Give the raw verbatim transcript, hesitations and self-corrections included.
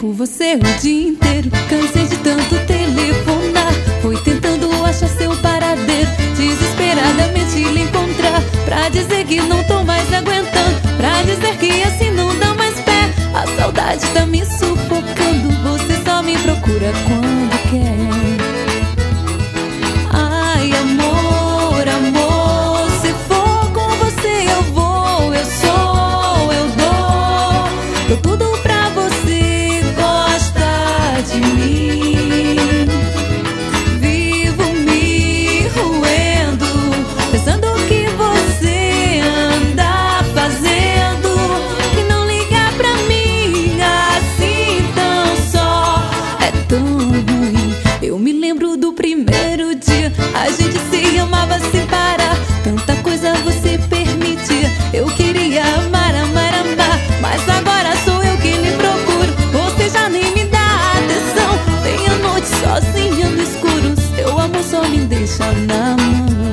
por você o dia inteiro. Cansei de tanto telefonar, fui tentando achar seu paradeiro, desesperadamente lhe encontrar, pra dizer que não tô mais aguentando, pra dizer que assim não dá mais pé. A saudade tá me sufocando, você só me procura quando quer. Ai, amor, amor, se for com você eu vou, eu sou, eu dou, dou tudo pra você gostar de mim. Vivo me roendo, pensando o que você anda fazendo, que não liga pra mim assim tão só. É tão ruim, eu me lembro do primeiro dia, a gente se amava sem parar, tanta coisa você permitia. Eu queria amar, amar, amar, mas agora sou eu que lhe procuro, você já nem me dá atenção. Vem à noite sozinha no escuro, seu amor só me deixa na mão.